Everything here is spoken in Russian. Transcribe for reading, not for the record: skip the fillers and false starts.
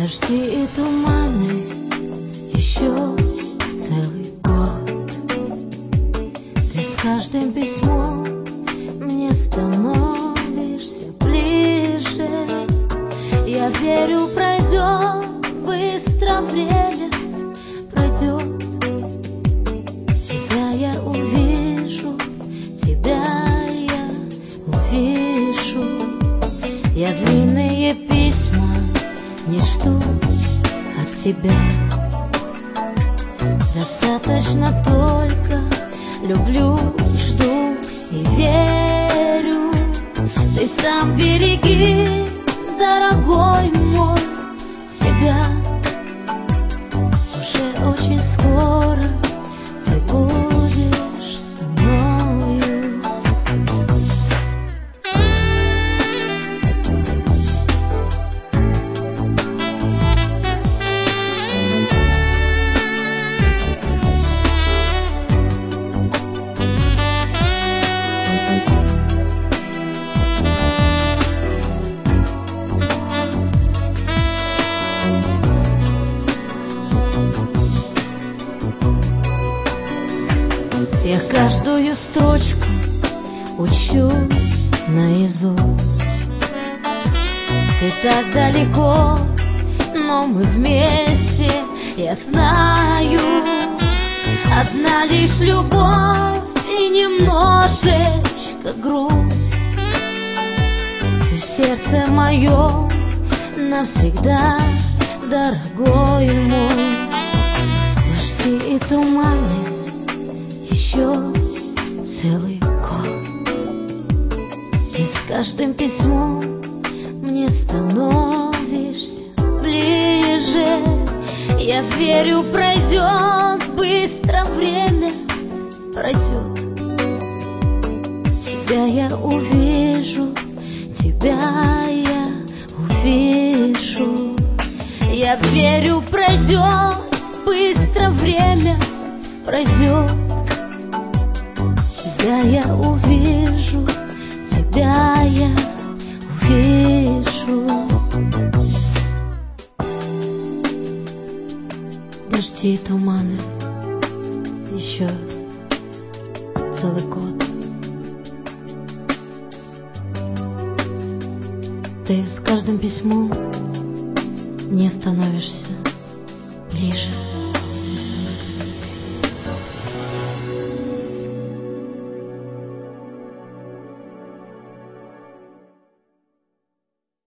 Дожди и туманы еще целый год. Ты с каждым письмом мне становишься ближе. Я верю, пройдет быстро время, пройдет. Тебя я увижу, тебя я увижу. Я длинные письма не жду от тебя. Достаточно только люблю, жду и верю. Ты там береги, дорогой мой, себя. Уже очень скоро ты будешь со мною. Я каждую строчку учу наизусть. Ты так далеко, но мы вместе, я знаю. Одна лишь любовь и немножечко грусть. Ты в сердце моем навсегда, дорогой мой. Дожди и туманы еще целый год. И с каждым письмом мне становишься ближе. Я верю, пройдет быстро время, пройдет. Тебя я увижу, тебя я увижу. Я верю, пройдет быстро время, пройдет. Тебя я увижу, тебя я увижу. Дожди и туманы еще целый год. Ты с каждым письмом мне становишься ближе.